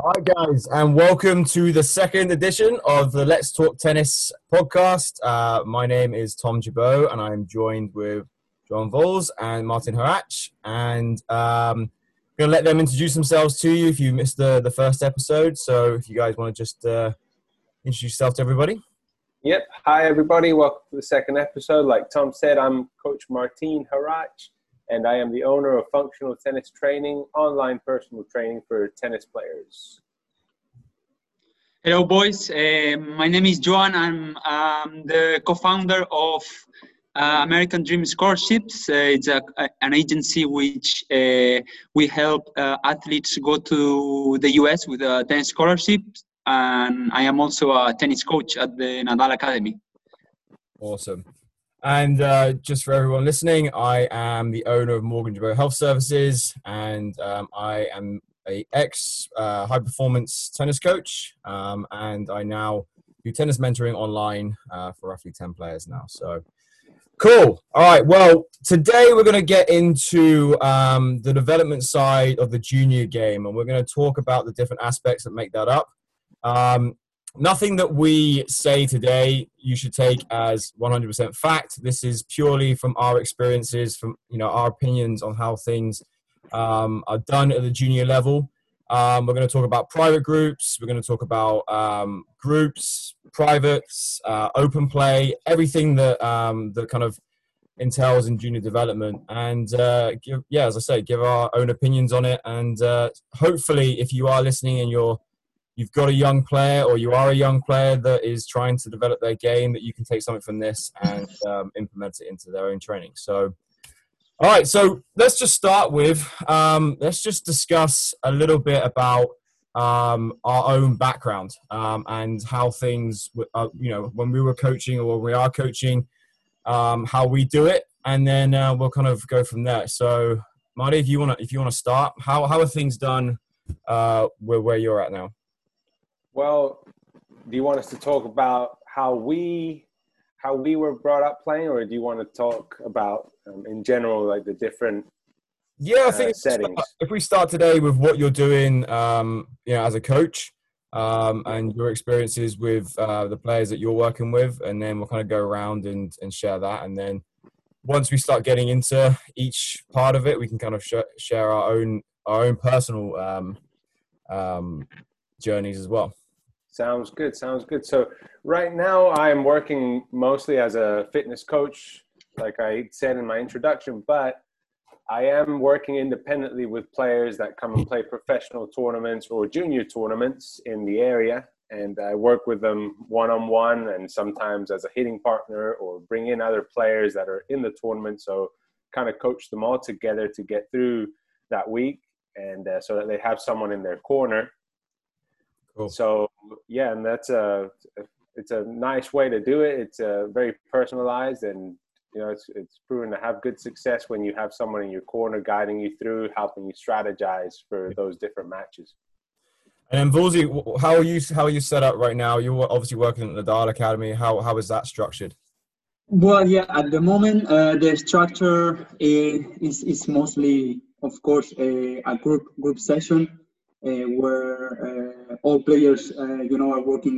Hi, guys, and welcome to the second edition of the Let's Talk Tennis podcast. My name is Tom Jabot, and I'm joined with John Vols and Martin Harach. And I'm going to let them introduce themselves to you if you missed the first episode. So if you guys want to just introduce yourself to everybody. Yep. Hi, everybody. Welcome to the second episode. Like Tom said, I'm Coach Martin Harach, and I am the owner of Functional Tennis Training, online personal training for tennis players. Hello, boys. My name is Joan. I'm the co-founder of American Dream Scholarships. It's an agency which we help athletes go to the US with tennis scholarships. And I am also a tennis coach at the Nadal Academy. Awesome. And just for everyone listening, I am the owner of Morgan Jabot Health Services, and I am a high performance tennis coach, and I now do tennis mentoring online for roughly 10 players now. So cool. All right. Well, today we're going to get into the development side of the junior game, and we're going to talk about the different aspects that make that up. Nothing that we say today you should take as 100% fact. This is purely from our experiences, from our opinions on how things are done at the junior level. We're going to talk about private groups. We're going to talk about groups, privates, open play, everything that that kind of entails in junior development. And as I say, give our own opinions on it. And hopefully, if you are listening and you've got a young player, or you are a young player that is trying to develop their game, that you can take something from this and implement it into their own training. So, all right. So let's just start with, let's just discuss a little bit about our own background and how things, when we were coaching or when we are coaching, how we do it. And then we'll kind of go from there. So Marty, if you want to start, how are things done where you're at now? Well, do you want us to talk about how we were brought up playing, or do you want to talk about in general, like the different I think settings? If we start today with what you're doing, as a coach, and your experiences with the players that you're working with, and then we'll kind of go around and share that, and then once we start getting into each part of it, we can kind of share our own personal journeys as well. Sounds good. So right now I'm working mostly as a fitness coach, like I said in my introduction, but I am working independently with players that come and play professional tournaments or junior tournaments in the area. And I work with them one-on-one and sometimes as a hitting partner, or bring in other players that are in the tournament. So kind of coach them all together to get through that week, and so that they have someone in their corner. Cool. So yeah, and it's a nice way to do it. It's very personalized, and it's proven to have good success when you have someone in your corner guiding you through, helping you strategize for those different matches. And Volsy, how are you set up right now? You're obviously working at the Nadal Academy. How is that structured? Well, yeah, at the moment the structure is mostly, of course, a group session. Where all players, are working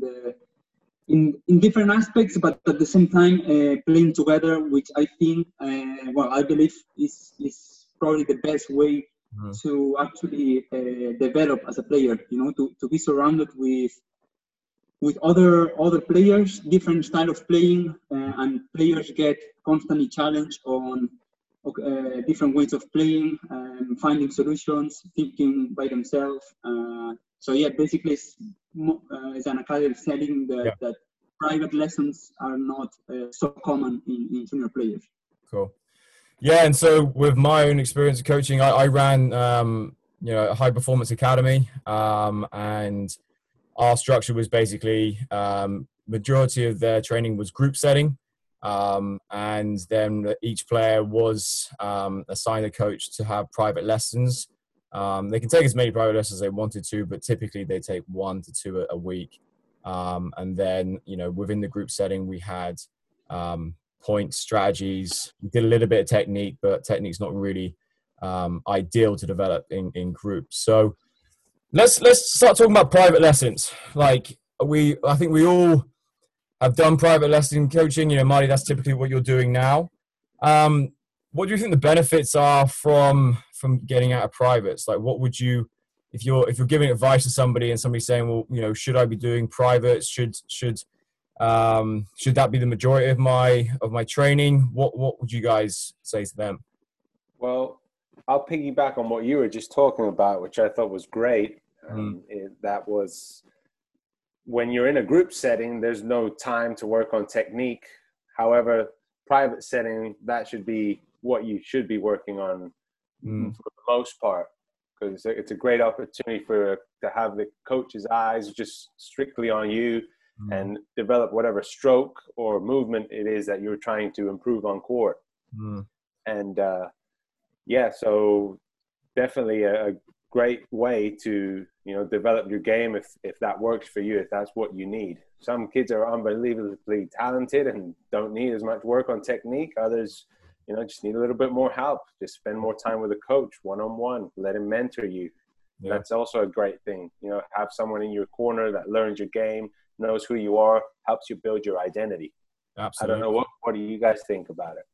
in different aspects, but at the same time playing together, which I think, I believe is probably the best way to actually develop as a player. To be surrounded with other players, different style of playing, and players get constantly challenged on different ways of playing, finding solutions, thinking by themselves. Basically it's an academic setting that private lessons are not so common in junior players. Cool. Yeah, and so with my own experience of coaching, I ran a high performance academy, and our structure was basically majority of their training was group setting. And then each player was assigned a coach to have private lessons. They can take as many private lessons as they wanted to, but typically they take 1 to 2 a week. And then, within the group setting, we had point strategies. We did a little bit of technique, but technique's not really ideal to develop in groups. So Let's start talking about private lessons. Like I think we all have done private lesson coaching. You know, Marty, that's typically what you're doing now. What do you think the benefits are from getting out of privates? Like, what would you, if you're giving advice to somebody and somebody's saying, well, you know, should I be doing privates? Should that be the majority of my training? What would you guys say to them? Well, I'll piggyback on what you were just talking about, which I thought was great. That was, when you're in a group setting, there's no time to work on technique. However, private setting, that should be what you should be working on for the most part, because it's a great opportunity to have the coach's eyes just strictly on you and develop whatever stroke or movement it is that you're trying to improve on court. And so definitely a great way to, you know, develop your game if that works for you, if that's what you need. Some kids are unbelievably talented and don't need as much work on technique. Others, you know, just need a little bit more help. Just spend more time with a coach, one-on-one, let him mentor you. Yeah. That's also a great thing. You know, have someone in your corner that learns your game, knows who you are, helps you build your identity. Absolutely. I don't know, what do you guys think about it?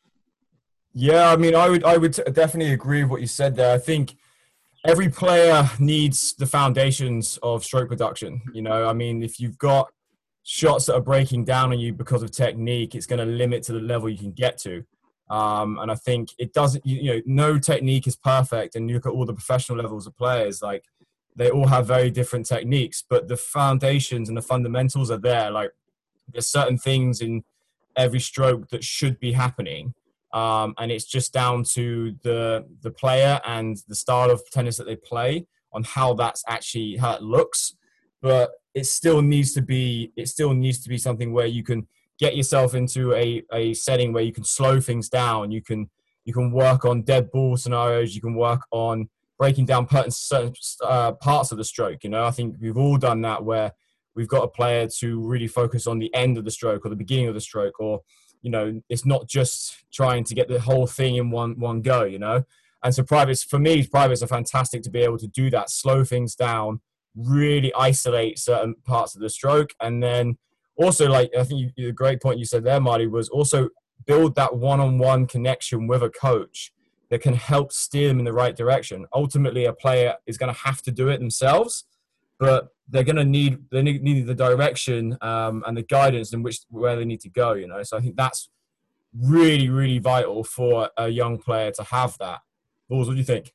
Yeah, I mean, I would definitely agree with what you said there. I think every player needs the foundations of stroke production. You know, I mean, if you've got shots that are breaking down on you because of technique, it's going to limit to the level you can get to. And I think it doesn't, you know, no technique is perfect. And you look at all the professional levels of players, like they all have very different techniques, but the foundations and the fundamentals are there. Like there's certain things in every stroke that should be happening. And it's just down to the player and the style of tennis that they play on how it looks. But it still needs to be something where you can get yourself into a setting where you can slow things down. You can work on dead ball scenarios. You can work on breaking down certain parts of the stroke. You know, I think we've all done that where we've got a player to really focus on the end of the stroke or the beginning of the stroke, or, you know, it's not just trying to get the whole thing in one go, you know. And so privates are fantastic to be able to do that, slow things down, really isolate certain parts of the stroke. And then also, like, I think the great point you said there, Marty, was also build that one-on-one connection with a coach that can help steer them in the right direction. Ultimately, a player is going to have to do it themselves, but they're going to need the direction and the guidance in where they need to go, you know. So I think that's really, really vital for a young player to have that. Balls, what do you think?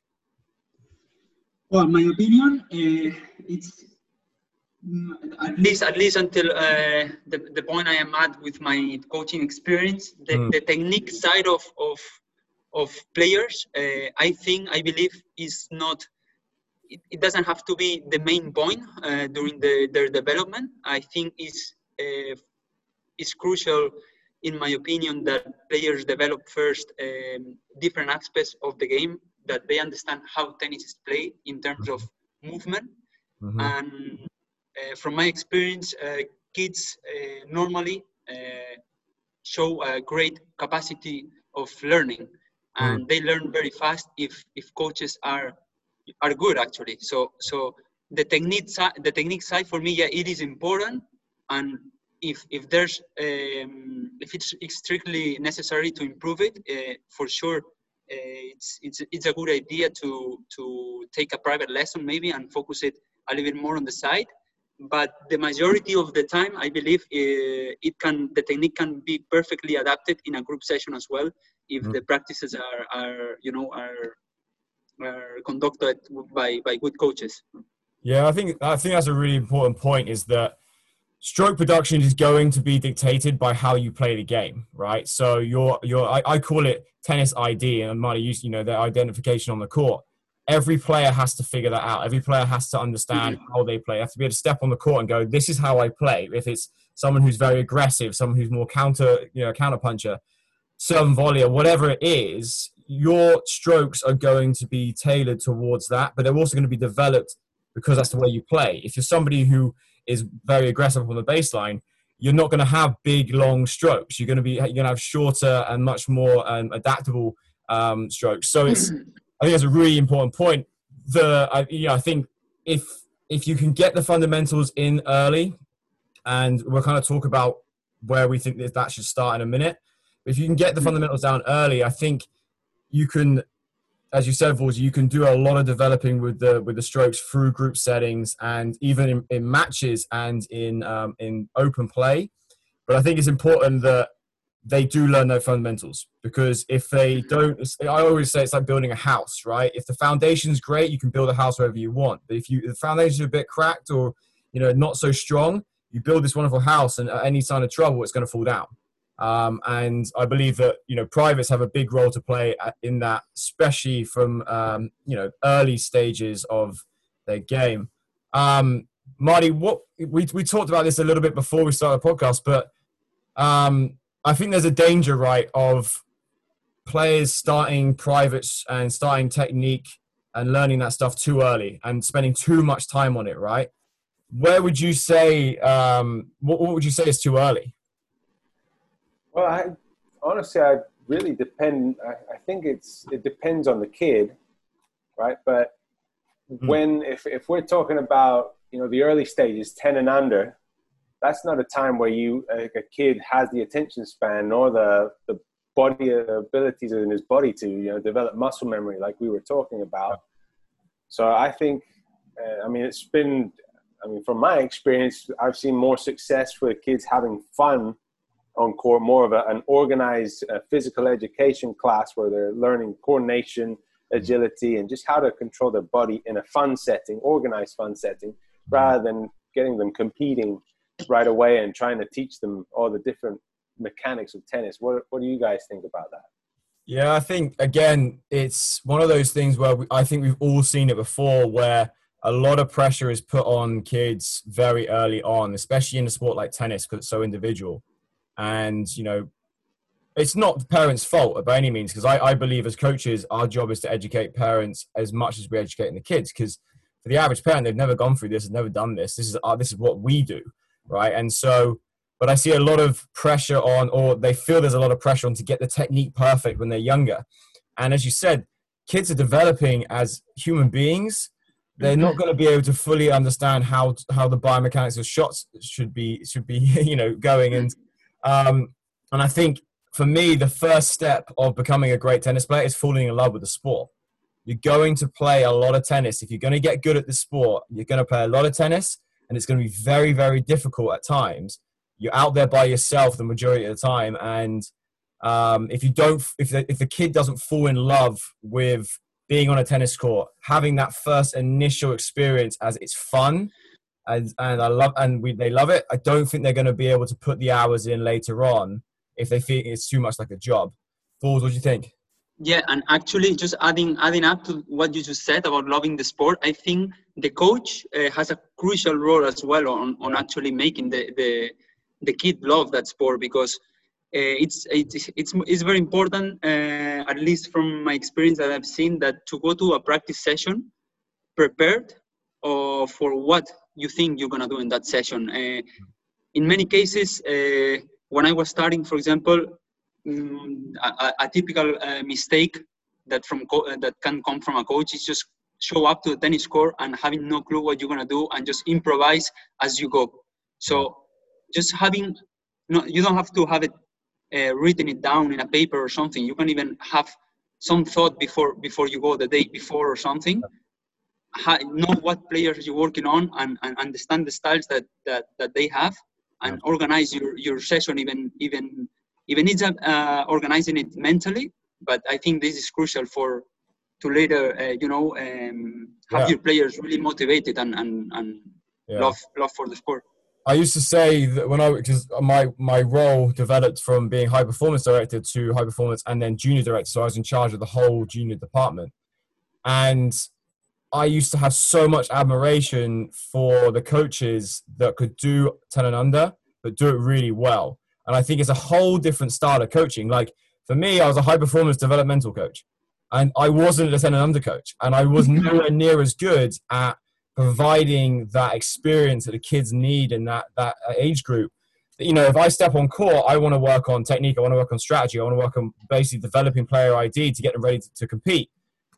Well, my opinion, it's at least until the point I am at with my coaching experience, the technique side of players, I believe is not. It doesn't have to be the main point during their development. I think it's crucial, in my opinion, that players develop first different aspects of the game, that they understand how tennis is played in terms of movement. And from my experience, kids normally show a great capacity of learning, and they learn very fast if coaches are good, actually. So the technique side for me, yeah, it is important. And if there's if it's strictly necessary to improve it, for sure, it's a good idea to take a private lesson maybe and focus it a little bit more on the side. But the majority of the time, I believe the technique can be perfectly adapted in a group session as well, if the practices are conducted by good coaches. Yeah, I think that's a really important point, is that stroke production is going to be dictated by how you play the game, right? So I call it tennis ID, and Marty used, you know, their identification on the court. Every player has to figure that out. Every player has to understand how they play. They have to be able to step on the court and go, this is how I play. If it's someone who's very aggressive, someone who's more counter puncher, serve and volley, or whatever it is, your strokes are going to be tailored towards that, but they're also going to be developed because that's the way you play. If you're somebody who is very aggressive on the baseline, you're not going to have big, long strokes. You're going to have shorter and much more adaptable strokes. So I think that's a really important point. I think if you can get the fundamentals in early, and we'll kind of talk about where we think that should start in a minute. If you can get the fundamentals down early, I think you can, as you said, Vors, you can do a lot of developing with the strokes through group settings and even in matches and in open play. But I think it's important that they do learn their fundamentals, because if they don't, I always say it's like building a house, right? If the foundation's great, you can build a house wherever you want. But if the foundation's a bit cracked or, not so strong, you build this wonderful house, and at any sign of trouble, it's going to fall down. And I believe that, privates have a big role to play in that, especially from, early stages of their game. Marty, we talked about this a little bit before we started the podcast, but I think there's a danger, right, of players starting privates and starting technique and learning that stuff too early and spending too much time on it, right? Where would you say, what would you say is too early? Well, honestly, I really depend. I think it depends on the kid, right? But if we're talking about, the early stages, 10 and under, that's not a time where a kid has the attention span or the body abilities in his body to, develop muscle memory like we were talking about. So I think, from my experience, I've seen more success with kids having fun on court, more of an organized physical education class where they're learning coordination, agility, and just how to control their body in a fun setting, organized fun setting, rather than getting them competing right away and trying to teach them all the different mechanics of tennis. What do you guys think about that? Yeah, I think, again, it's one of those things where I think we've all seen it before, where a lot of pressure is put on kids very early on, especially in a sport like tennis, because it's so individual. And, it's not the parents' fault by any means, because I believe as coaches, our job is to educate parents as much as we're educating the kids, because for the average parent, they've never gone through this, has never done this. This is what we do, right? And so, but I see a lot of pressure on, or they feel there's a lot of pressure on to get the technique perfect when they're younger. And as you said, kids are developing as human beings. They're not going to be able to fully understand how the biomechanics of shots should be going. And I think for me, the first step of becoming a great tennis player is falling in love with the sport. You're going to play a lot of tennis. If you're going to get good at the sport, you're going to play a lot of tennis, and it's going to be very, very difficult at times. You're out there by yourself the majority of the time, and if the kid doesn't fall in love with being on a tennis court, having that first initial experience as it's fun, and they love it, I don't think they're going to be able to put the hours in later on if they feel it's too much like a job. Vors, what do you think? Yeah, and actually, just adding up to what you just said about loving the sport, I think the coach has a crucial role as well on actually making the kid love that sport, because it's very important, at least from my experience that I've seen, that to go to a practice session prepared for what you think you're gonna do in that session. In many cases, when I was starting, for example, a typical mistake that can come from a coach is just show up to the tennis court and having no clue what you're gonna do and just improvise as you go. So just you don't have to have it written it down in a paper or something. You can even have some thought before you go the day before or something. Know what players you're working on and understand the styles that they have, and organize your session even it's organizing it mentally. But I think this is crucial to later have your players really motivated and love for the sport. I used to say that because my role developed from being high performance director to high performance and then junior director, so I was in charge of the whole junior department. And I used to have so much admiration for the coaches that could do 10 and under, but do it really well. And I think it's a whole different style of coaching. Like for me, I was a high performance developmental coach, and I wasn't a 10 and under coach, and I was nowhere near as good at providing that experience that the kids need in that age group. If I step on court, I want to work on technique, I want to work on strategy, I want to work on basically developing player ID to get them ready to compete.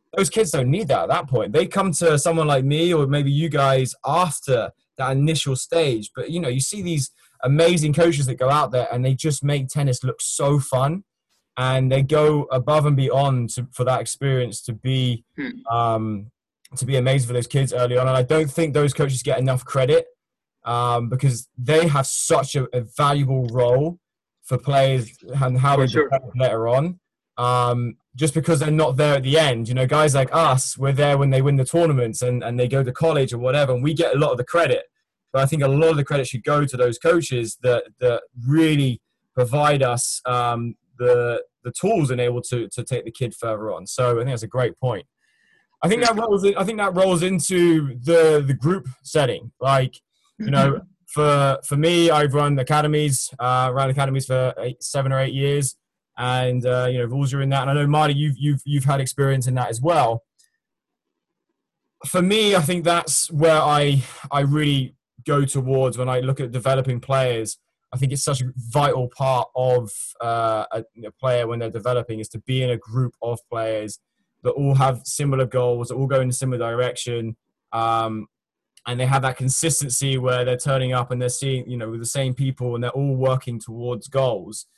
those kids don't need that at that point. They come to someone like me or maybe you guys after that initial stage. But, you know, you see these amazing coaches that go out there and they just make tennis look so fun. And they go above and beyond for that experience to be amazing for those kids early on. And I don't think those coaches get enough credit because they have such a valuable role for players and how they develop later on. Just because they're not there at the end. You know, guys like us, we're there when they win the tournaments and they go to college or whatever, and we get a lot of the credit. But I think a lot of the credit should go to those coaches that really provide us the tools and able to take the kid further on. So I think that's a great point. I think that rolls into the group setting. Like, you know, for me, I've run academies, ran academies for 7 or 8 years, and you know, rules are in that. And I know, Marty, you've had experience in that as well. For me, I think that's where I really go towards when I look at developing players. I think it's such a vital part of a player when they're developing is to be in a group of players that all have similar goals, that all go in a similar direction, and they have that consistency where they're turning up and they're seeing, you know, with the same people and they're all working towards goals.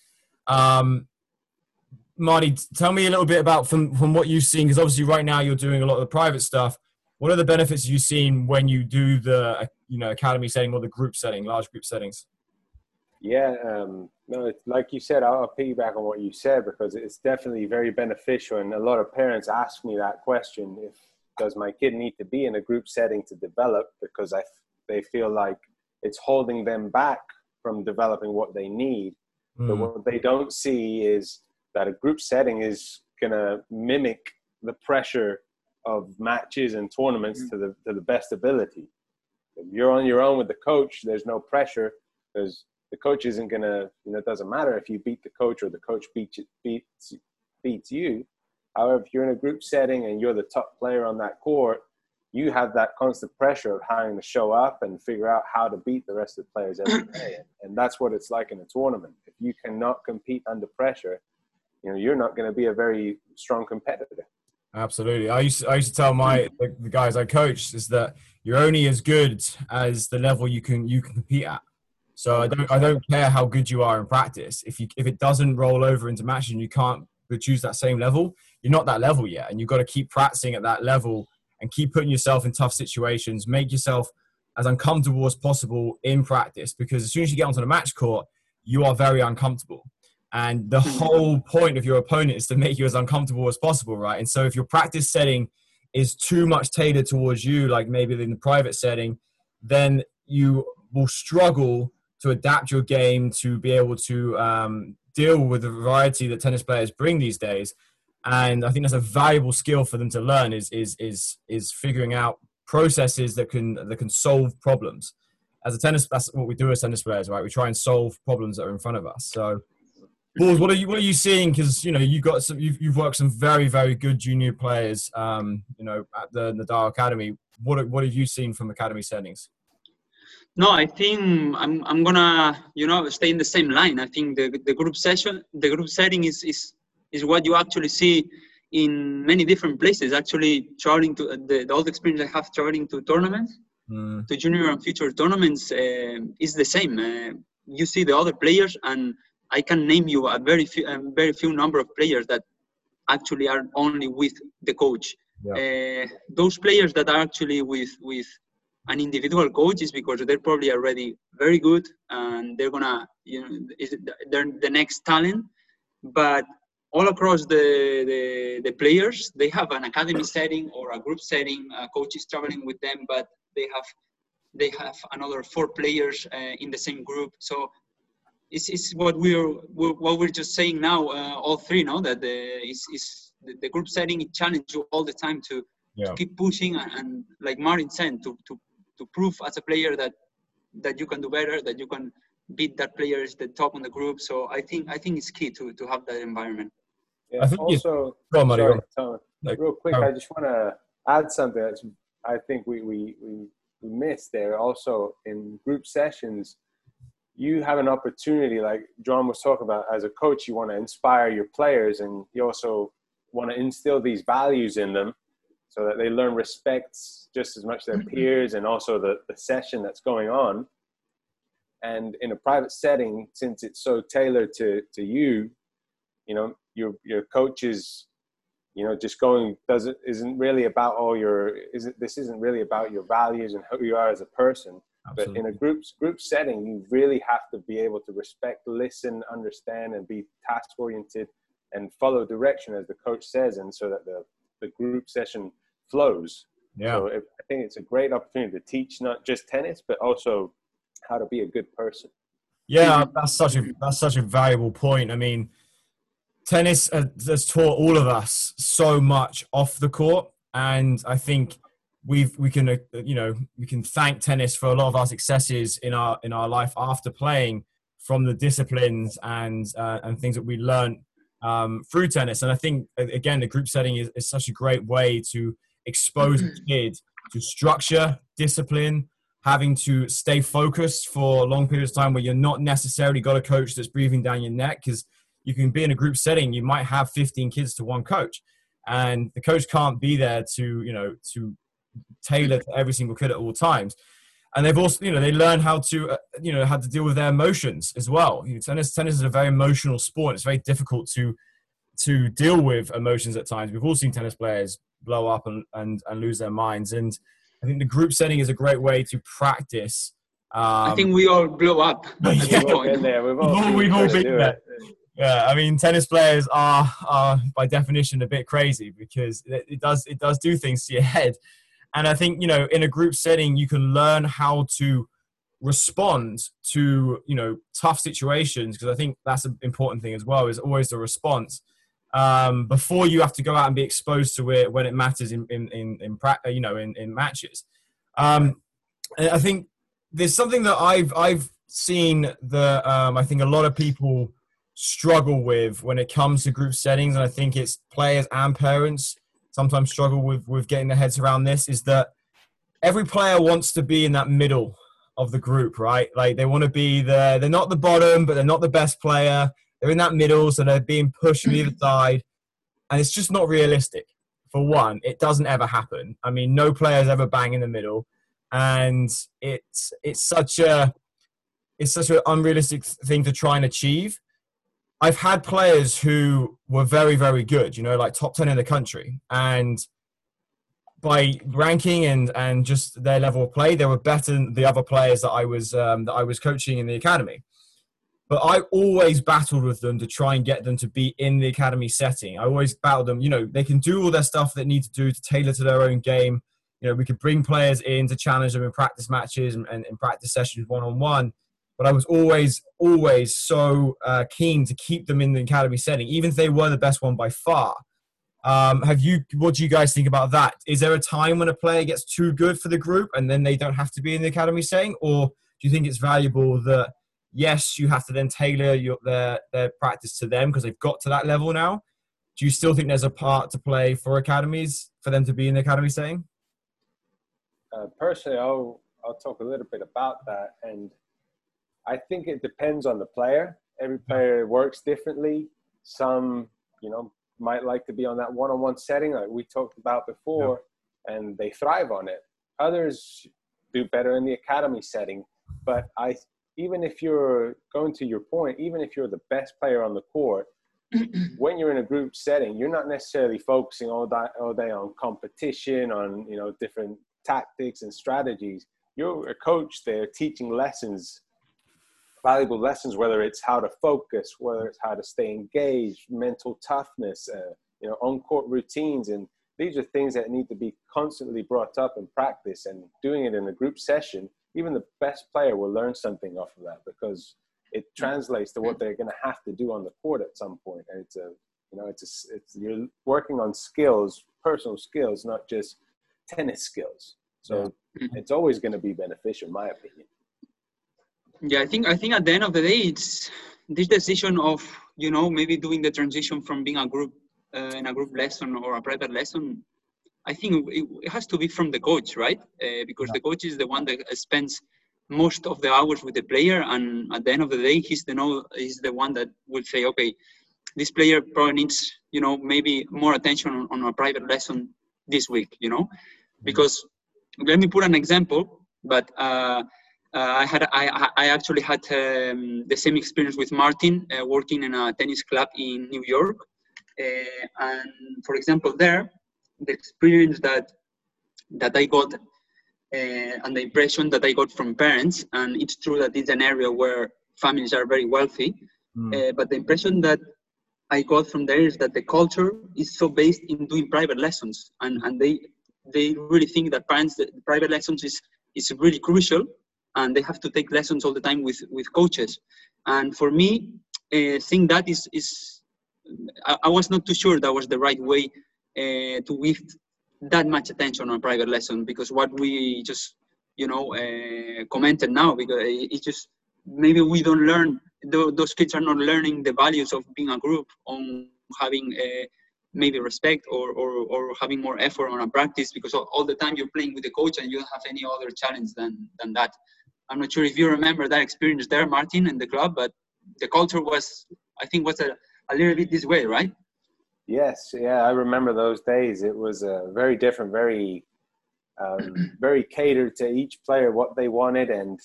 Marty, tell me a little bit about from what you've seen, because obviously right now you're doing a lot of the private stuff. What are the benefits you've seen when you do the academy setting or the group setting, large group settings? Yeah, no, it's like you said, I'll piggyback on what you said because it's definitely very beneficial. And a lot of parents ask me that question: does my kid need to be in a group setting to develop? Because they feel like it's holding them back from developing what they need. But what they don't see is that a group setting is going to mimic the pressure of matches and tournaments to the best ability. If you're on your own with the coach, there's no pressure because the coach isn't going to, it doesn't matter if you beat the coach or the coach beats you. However, if you're in a group setting and you're the top player on that court, you have that constant pressure of having to show up and figure out how to beat the rest of the players every day. And that's what it's like in a tournament. If you cannot compete under pressure, you're not going to be a very strong competitor. Absolutely. I used to tell the guys I coached is that you're only as good as the level you can compete at. So I don't care how good you are in practice. If it doesn't roll over into matches and you can't choose that same level, you're not that level yet. And you've got to keep practicing at that level and keep putting yourself in tough situations. Make yourself as uncomfortable as possible in practice, because as soon as you get onto the match court, you are very uncomfortable. And the whole point of your opponent is to make you as uncomfortable as possible, right? And so if your practice setting is too much tailored towards you, like maybe in the private setting, then you will struggle to adapt your game to be able to deal with the variety that tennis players bring these days. And I think that's a valuable skill for them to learn is figuring out processes that can solve problems. That's what we do as tennis players, right? We try and solve problems that are in front of us. So, Balls, what are you seeing? Because you've worked some very, very good junior players, at the Nadal Academy. What have you seen from academy settings? No, I think I'm gonna stay in the same line. I think the group setting is what you actually see in many different places. Actually, traveling to the old experience I have traveling to tournaments, to junior and future tournaments, is the same. You see the other players, and I can name you a very few number of players that actually are only with the coach. Yeah. Those players that are actually with an individual coach is because they're probably already very good and they're gonna, they're the next talent. But all across the players, they have an academy setting or a group setting. Coach is traveling with them, but they have another 4 players in the same group. So it's what we're just saying now. All three know that the group setting it challenges you all the time to keep pushing and like Martin said, to prove as a player that you can do better, that you can beat that player is the top on the group. So I think it's key to have that environment. Yeah. I think also, real quick, I just want to add something that I think we missed there. Also, in group sessions, you have an opportunity, like John was talking about, as a coach, you want to inspire your players, and you also want to instill these values in them so that they learn respect just as much their peers and also the session that's going on. And in a private setting, since it's so tailored to you, you know, your coach is, you know, just going, isn't really about this isn't really about your values and who you are as a person. Absolutely. But in a group setting, you really have to be able to respect, listen, understand, and be task oriented and follow direction as the coach says, and so that the group session flows. Yeah. So I think it's a great opportunity to teach not just tennis, but also how to be a good person. Yeah, that's such a valuable point. I mean, tennis has taught all of us so much off the court, and I think we can thank tennis for a lot of our successes in our life after playing, from the disciplines and things that we learned through tennis. And I think, again, the group setting is such a great way to expose a kid to structure, discipline, having to stay focused for long periods of time where you're not necessarily got a coach that's breathing down your neck, because you can be in a group setting, you might have 15 kids to one coach, and the coach can't be there to tailor to every single kid at all times. And they've also, they learn how to deal with their emotions as well. Tennis is a very emotional sport. It's very difficult to deal with emotions at times. We've all seen tennis players blow up and lose their minds. And I think the group setting is a great way to practice. I think we all blow up. We've all been there. We've all been there. Yeah, I mean, tennis players are by definition a bit crazy, because it does do things to your head. And I think, in a group setting, you can learn how to respond to, tough situations, because I think that's an important thing as well, is always the response before you have to go out and be exposed to it when it matters in matches. And I think there's something that I've seen that I think a lot of people struggle with when it comes to group settings, and I think it's players and parents sometimes struggle with getting their heads around this, is that every player wants to be in that middle of the group, right? Like, they want to be they're not the bottom, but they're not the best player. They're in that middle, so they're being pushed from either side. And it's just not realistic. For one, it doesn't ever happen. I mean, no players ever bang in the middle. And it's such an unrealistic thing to try and achieve. I've had players who were very, very good, like top 10 in the country. And by ranking and just their level of play, they were better than the other players that I was coaching in the academy. But I always battled with them to try and get them to be in the academy setting. I always battled them. They can do all their stuff they need to do to tailor to their own game. We could bring players in to challenge them in practice matches and in practice sessions one-on-one. But I was always so keen to keep them in the academy setting, even if they were the best one by far. What do you guys think about that? Is there a time when a player gets too good for the group and then they don't have to be in the academy setting? Or do you think it's valuable that, yes, you have to then tailor their practice to them because they've got to that level now? Do you still think there's a part to play for academies for them to be in the academy setting? Personally, I'll talk a little bit about that. And I think it depends on the player. Every player works differently. Some, might like to be on that one-on-one setting like we talked about before, and they thrive on it. Others do better in the academy setting. But even if you're, going to your point, even if you're the best player on the court, when you're in a group setting, you're not necessarily focusing all day on competition, on, different tactics and strategies. You're a coach there teaching lessons, valuable lessons, whether it's how to focus, whether it's how to stay engaged, mental toughness, on-court routines. And these are things that need to be constantly brought up in practice, and doing it in a group session. Even the best player will learn something off of that, because it translates to what they're going to have to do on the court at some point. And you're working on skills, personal skills, not just tennis skills. So it's always going to be beneficial, in my opinion. Yeah, I think at the end of the day, it's this decision of, maybe doing the transition from being a group in a group lesson or a private lesson. I think it has to be from the coach, right? Because the coach is the one that spends most of the hours with the player, and at the end of the day, he's the one that will say, okay, this player probably needs maybe more attention on a private lesson this week, because let me put an example, but I actually had the same experience with Martin working in a tennis club in New York. And for example, there, the experience that I got and the impression that I got from parents, and it's true that it's an area where families are very wealthy, but the impression that I got from there is that the culture is so based in doing private lessons, and they really think that private lessons is really crucial, and they have to take lessons all the time with coaches. And for me, think that is I was not too sure that was the right way to give that much attention on private lesson, because what we just commented now, because it's just maybe we don't learn, those kids are not learning the values of being a group, on having maybe respect or having more effort on a practice, because all the time you're playing with the coach and you don't have any other challenge than that. I'm not sure if you remember that experience there, Martin, in the club, but the culture was a little bit this way, right? Yes, yeah, I remember those days. It was very different, very very catered to each player, what they wanted, and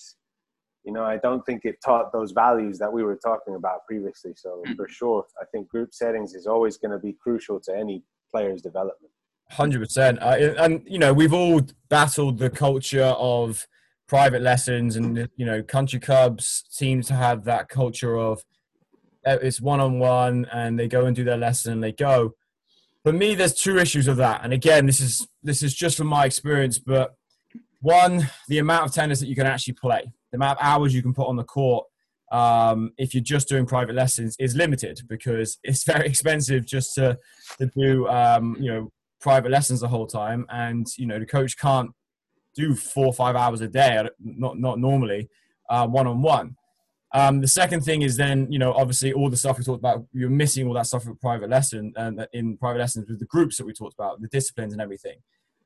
I don't think it taught those values that we were talking about previously. So for sure, I think group settings is always going to be crucial to any player's development. 100%. And we've all battled the culture of private lessons, and country clubs seem to have that culture of it's one-on-one, and they go and do their lesson and they go. For me, there's two issues of that. And again, this is just from my experience, but one, the amount of tennis that you can actually play, the amount of hours you can put on the court, if you're just doing private lessons, is limited, because it's very expensive just to do private lessons the whole time. And the coach can't do 4 or 5 hours a day, not normally, one-on-one. The second thing is then, obviously all the stuff we talked about, you're missing all that stuff with private lesson, and in private lessons with the groups that we talked about, the disciplines and everything.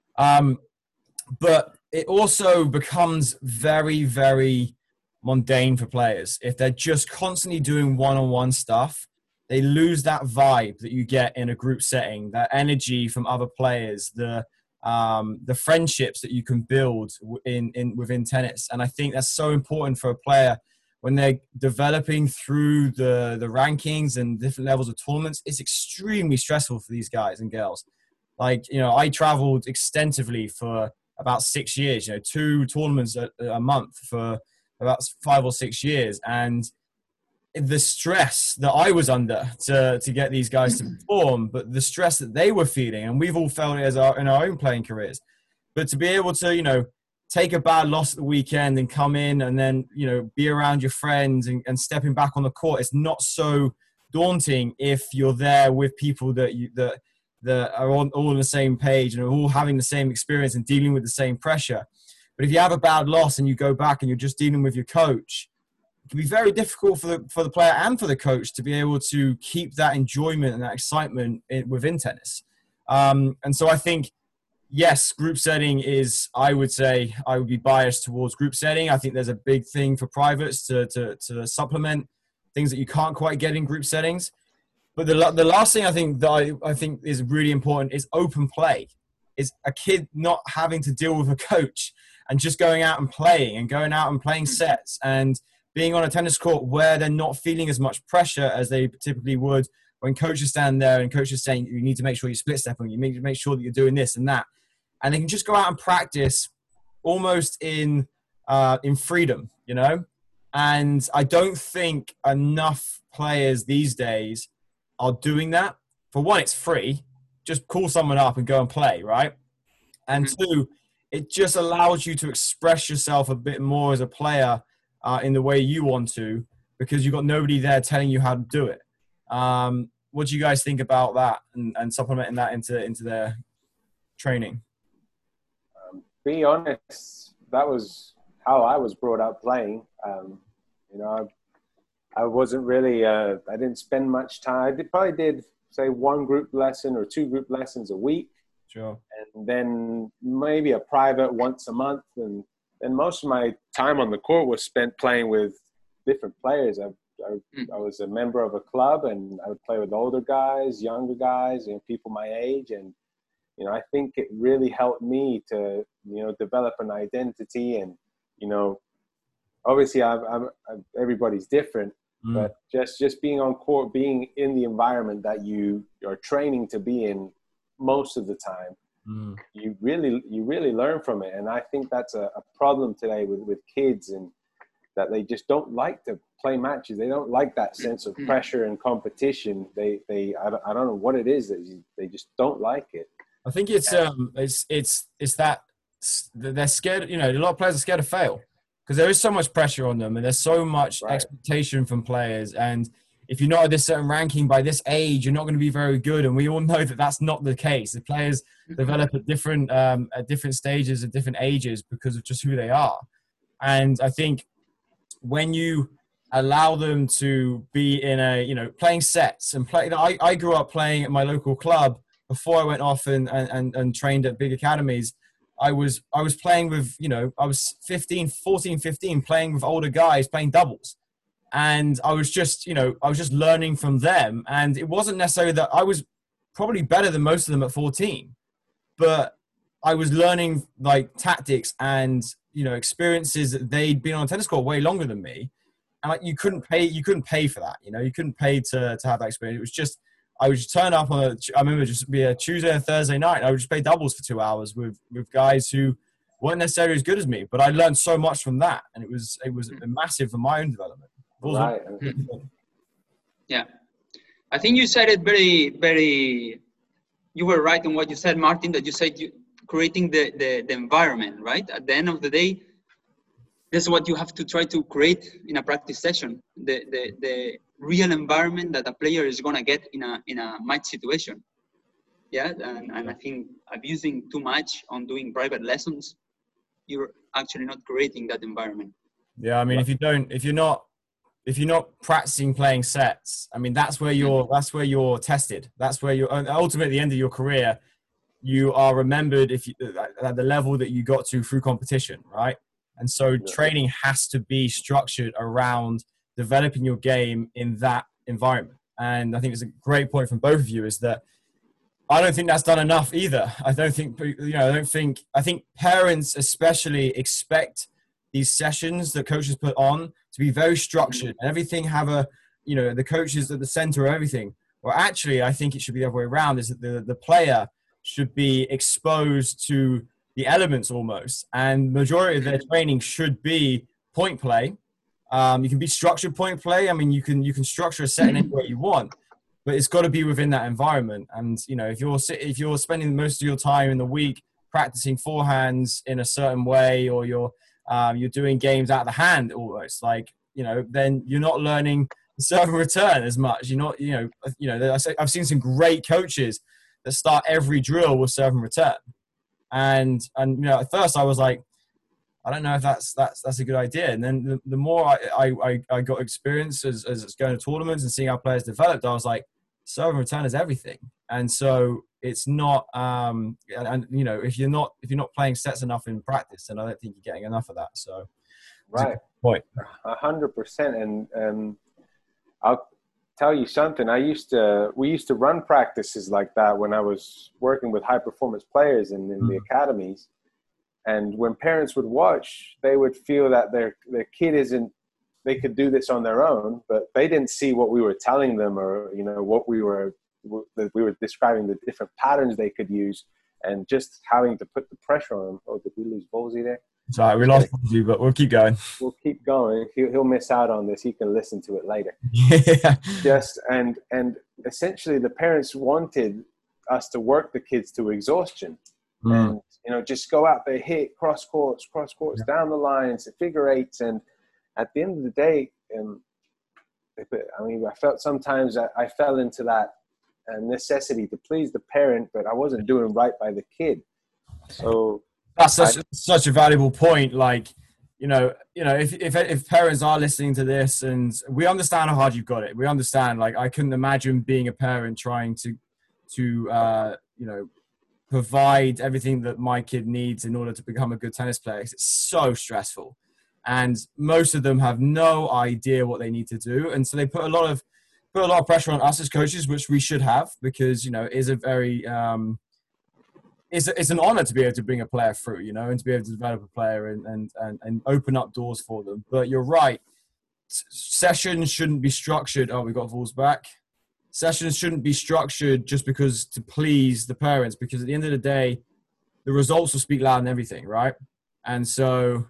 But it also becomes very, very mundane for players. If they're just constantly doing one-on-one stuff, they lose that vibe that you get in a group setting, that energy from other players, the friendships that you can build within tennis. And I think that's so important for a player when they're developing through the rankings and different levels of tournaments. It's extremely stressful for these guys and girls. Like, I traveled extensively for about 6 years, 2 tournaments a month for about 5 or 6 years. And the stress that I was under to get these guys to perform, but the stress that they were feeling, and we've all felt it in our own playing careers. But to be able to, take a bad loss at the weekend and come in and then, be around your friends and stepping back on the court, it's not so daunting if you're there with people that are all on the same page and are all having the same experience and dealing with the same pressure. But if you have a bad loss and you go back and you're just dealing with your coach, it can be very difficult for the player and for the coach to be able to keep that enjoyment and that excitement within tennis. And so I think, yes, group setting is, I would say, I would be biased towards group setting. I think there's a big thing for privates to supplement things that you can't quite get in group settings. But the last thing I think that I think is really important is open play. Is a kid not having to deal with a coach and just going out and playing sets and being on a tennis court where they're not feeling as much pressure as they typically would when coaches stand there and coaches saying, you need to make sure you split step and you need to make sure that you're doing this and that. And they can just go out and practice almost in freedom, And I don't think enough players these days are doing that. For one, it's free. Just call someone up and go and play, right? And two, it just allows you to express yourself a bit more as a player in the way you want to, because you've got nobody there telling you how to do it. What do you guys think about that and supplementing that into their training? Be honest, that was how I was brought up playing. I wasn't really, I didn't spend much time. I probably did, say, 1 group lesson or 2 group lessons a week. Sure. And then maybe a private once a month. And then most of my time on the court was spent playing with different players. I I was a member of a club, and I would play with older guys, younger guys, people my age. And, I think it really helped me to, develop an identity. And, obviously everybody's different, but just being on court, being in the environment that you are training to be in most of the time, you really learn from it. And I think that's a problem today with kids, and that they just don't like to play matches. They don't like that sense of pressure and competition. I don't know what it is, that they just don't like it. I think it's that they're scared. A lot of players are scared to fail because there is so much pressure on them, and there's so much expectation from players. And if you're not at this certain ranking by this age, you're not going to be very good. And we all know that that's not the case. The players develop at different stages, at different ages, because of just who they are. And I think when you allow them to be in playing sets and play, I grew up playing at my local club before I went off and trained at big academies. I was playing with, I was 14, 15, playing with older guys, playing doubles. And I was just learning from them. And it wasn't necessarily that I was probably better than most of them at 14, but I was learning like tactics and, experiences that they'd been on a tennis court way longer than me. And like, you couldn't pay for that. You couldn't pay to have that experience. It was just, I would just turn up I remember just be a Tuesday and Thursday night. And I would just play doubles for 2 hours with guys who weren't necessarily as good as me, but I learned so much from that. And it was massive for my own development. Right. Yeah. I think you said it very, very, you were right in what you said, Martin, that you said creating the environment, right? At the end of the day, this is what you have to try to create in a practice session, the real environment that a player is going to get in a match situation. Yeah, and I think abusing too much on doing private lessons, you're actually not creating that environment. Yeah, I mean, if you're not practicing playing sets, I mean, that's where you're tested. That's where you're ultimately at the end of your career, you are remembered at the level that you got to through competition, right? And so training has to be structured around developing your game in that environment. And I think it's a great point from both of you, is that I don't think that's done enough either. I think parents especially expect these sessions that coaches put on to be very structured, and everything have the coaches at the center of everything. Well, actually, I think it should be the other way around, is that the player should be exposed to the elements almost, and majority of their training should be point play. You can be structured point play. I mean, you can structure a set in any way you want, but it's got to be within that environment. And if you're spending most of your time in the week practicing forehands in a certain way, or you're doing games out of the hand almost, then you're not learning serve and return as much. I've seen some great coaches that start every drill with serve and return. And at first I was like, I don't know if that's a good idea. And then the more I got experience as going to tournaments and seeing how players developed, I was like, serve and return is everything. And so it's not, if you're not playing sets enough in practice, then I don't think you're getting enough of that. So, right. Point. 100%. And I'll tell you something. We used to run practices like that when I was working with high performance players in the academies. And when parents would watch, they would feel that their kid they could do this on their own, but they didn't see what we were telling them, or, what we were describing, the different patterns they could use, and just having to put the pressure on them. Oh, did we lose Ballsy there? Sorry, we lost you, but we'll keep going. We'll keep going. He'll miss out on this. He can listen to it later. Yeah. And essentially the parents wanted us to work the kids to exhaustion. And, just go out there, hit cross courts down the lines, figure eights. And at the end of the day, I felt sometimes I fell into that necessity to please the parent, but I wasn't doing right by the kid. So that's such a valuable point. If parents are listening to this, and we understand how hard you've got it, we understand. I couldn't imagine being a parent trying to provide everything that my kid needs in order to become a good tennis player. It's so stressful. and most of them have no idea what they need to do. And so they put a lot of pressure on us as coaches, which we should have, because, you know, it is a very, it's an honor to be able to bring a player through, you know, and to be able to develop a player and open up doors for them. But you're right. Sessions shouldn't be structured. Oh, we got Vols back. Sessions shouldn't be structured just because to please the parents, because at the end of the day, the results will speak louder than everything, right? And so,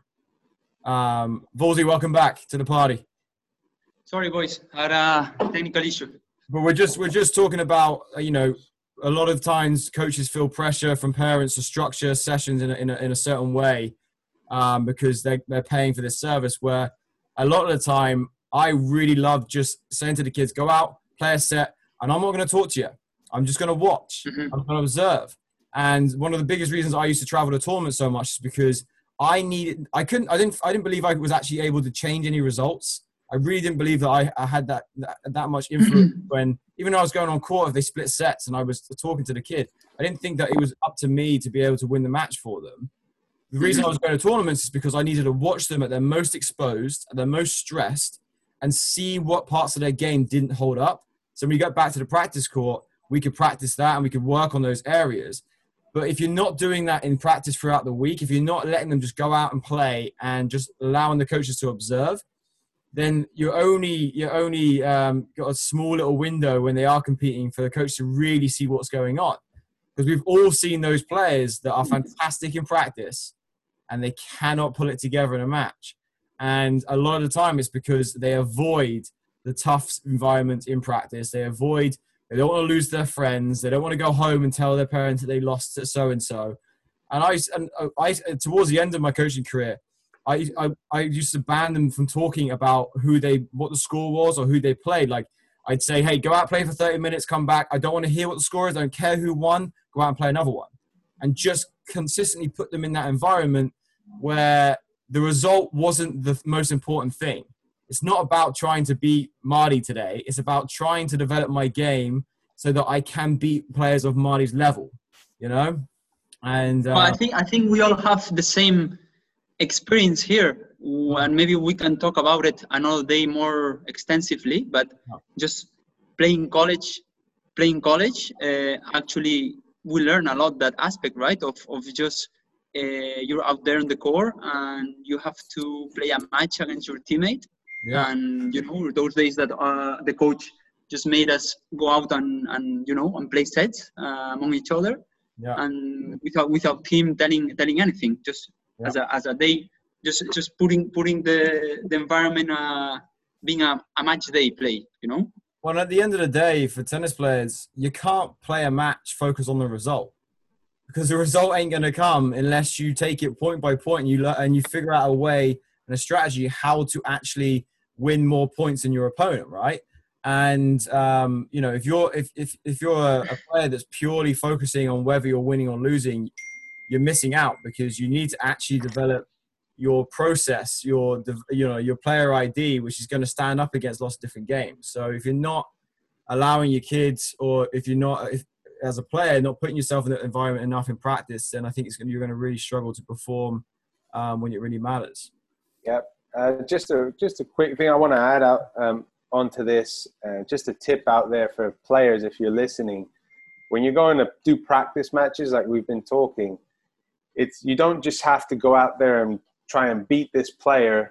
Volsy, welcome back to the party. Sorry, boys, had a technical issue. But we're just talking about, you know, a lot of times coaches feel pressure from parents to structure sessions in a certain way, because they're paying for this service. Where a lot of the time, I really love just saying to the kids, go out, play a set, and I'm not going to talk to you. I'm just going to watch. I'm going to observe. And one of the biggest reasons I used to travel to tournaments so much is because I didn't believe I was actually able to change any results. I really didn't believe that I had that much influence when, even though I was going on court, if they split sets and I was talking to the kid, I didn't think that it was up to me to be able to win the match for them. The reason I was going to tournaments is because I needed to watch them at their most exposed, at their most stressed, and see what parts of their game didn't hold up. So when we got back to the practice court, we could practice that and we could work on those areas. But if you're not doing that in practice throughout the week, if you're not letting them just go out and play and just allowing the coaches to observe, then you're only got a small little window when they are competing for the coach to really see what's going on. Because we've all seen those players that are fantastic in practice and they cannot pull it together in a match. And a lot of the time it's because they avoid the tough environment in practice. They don't want to lose their friends. They don't want to go home and tell their parents that they lost to so-and-so. And I towards the end of my coaching career, I used to ban them from talking about what the score was or who they played. Like, I'd say, hey, go out, play for 30 minutes, come back. I don't want to hear what the score is. I don't care who won. Go out and play another one. And just consistently put them in that environment where the result wasn't the most important thing. It's not about trying to beat Marty today. It's about trying to develop my game so that I can beat players of Marty's level, you know? And well, I think we all have the same experience here, and maybe we can talk about it another day more extensively, but just playing college, actually we learn a lot that aspect, right? Of just you're out there in the court and you have to play a match against your teammate. Yeah. And, you know, those days that the coach just made us go out and you know, and play sets among each other. Yeah. And without him telling anything, just as a day, just putting the environment being a match day play, you know. Well, at the end of the day, for tennis players, you can't play a match focused on the result, because the result ain't going to come unless you take it point by point and you figure out a way and a strategy how to actually win more points than your opponent, right? And you know, if you're a player that's purely focusing on whether you're winning or losing, you're missing out, because you need to actually develop your process, your player ID, which is going to stand up against lots of different games. So if you're not allowing your kids, or if as a player not putting yourself in that environment enough in practice, then I think you're going to really struggle to perform when it really matters. Yep. Just a quick thing I want to add out onto this, just a tip out there for players if you're listening. When you're going to do practice matches like we've been talking, you don't just have to go out there and try and beat this player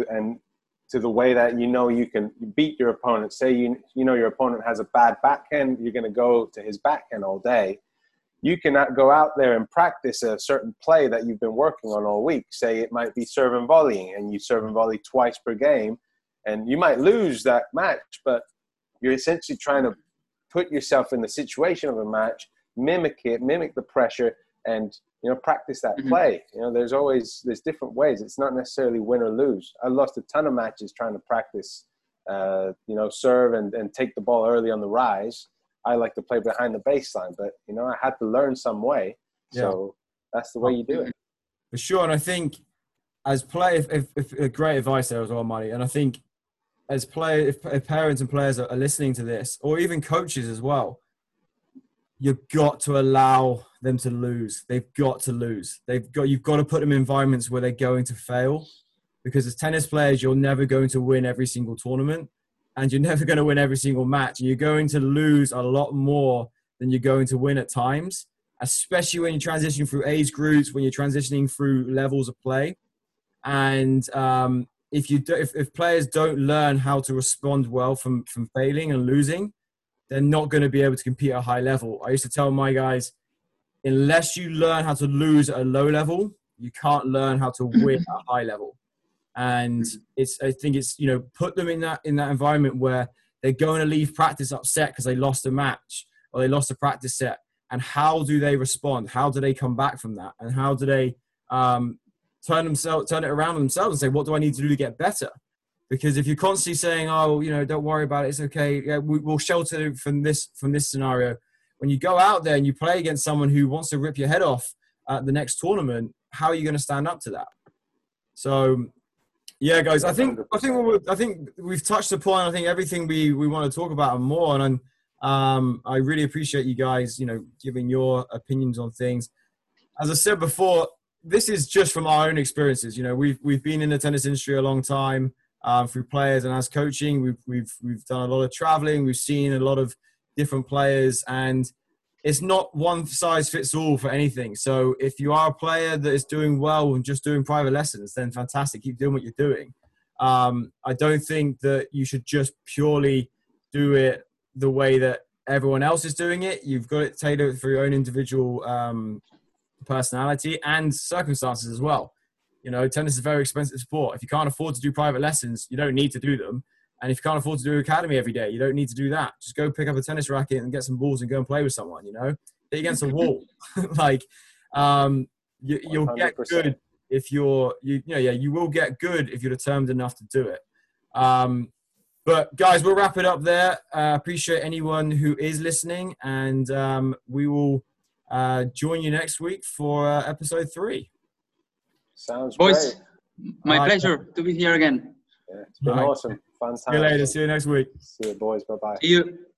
to the way that you can beat your opponent. Say you know your opponent has a bad backhand, you're going to go to his backhand all day. You cannot go out there and practice a certain play that you've been working on all week. Say it might be serve and volleying, and you serve and volley twice per game, and you might lose that match, but you're essentially trying to put yourself in the situation of a match, mimic the pressure, and practice that play. There's different ways. It's not necessarily win or lose. I lost a ton of matches trying to practice, serve and take the ball early on the rise. I like to play behind the baseline, but I had to learn some way. So that's the way you do it. For sure. And I think as if great advice there as well, Marty. And I think as if parents and players are listening to this, or even coaches as well, you've got to allow them to lose. They've got to lose. You've got to put them in environments where they're going to fail, because as tennis players, you're never going to win every single tournament, and you're never going to win every single match. You're going to lose a lot more than you're going to win at times, especially when you're transitioning through age groups, when you're transitioning through levels of play. And if players don't learn how to respond well from failing and losing, they're not going to be able to compete at a high level. I used to tell my guys, unless you learn how to lose at a low level, you can't learn how to win at a high level. And I think it's, put them in that environment where they're going to leave practice upset because they lost a match or they lost a practice set. And how do they respond? How do they come back from that? And how do they turn it around themselves and say, what do I need to do to get better? Because if you're constantly saying, oh, don't worry about it, it's okay, yeah, we'll shelter from this scenario. When you go out there and you play against someone who wants to rip your head off at the next tournament, how are you going to stand up to that? So, yeah, guys, I think we've touched upon, I think, everything we want to talk about and more. And I really appreciate you guys, giving your opinions on things. As I said before, this is just from our own experiences. We've been in the tennis industry a long time, through players, and as coaching, we've done a lot of traveling. We've seen a lot of different players, and it's not one size fits all for anything. So if you are a player that is doing well and just doing private lessons, then fantastic. Keep doing what you're doing. I don't think that you should just purely do it the way that everyone else is doing it. You've got it tailored for your own individual personality and circumstances as well. Tennis is a very expensive sport. If you can't afford to do private lessons, you don't need to do them. And if you can't afford to do an academy every day, you don't need to do that. Just go pick up a tennis racket and get some balls and go and play with someone, Hit against a wall. You'll 100%. Get good if you will get good if you're determined enough to do it. But guys, we'll wrap it up there. Appreciate anyone who is listening, and we will join you next week for episode 3. Sounds Boys, great. My pleasure to be here again. Yeah, it's been awesome. Fun time. See you later. See you next week. See you, boys. Bye-bye. See you.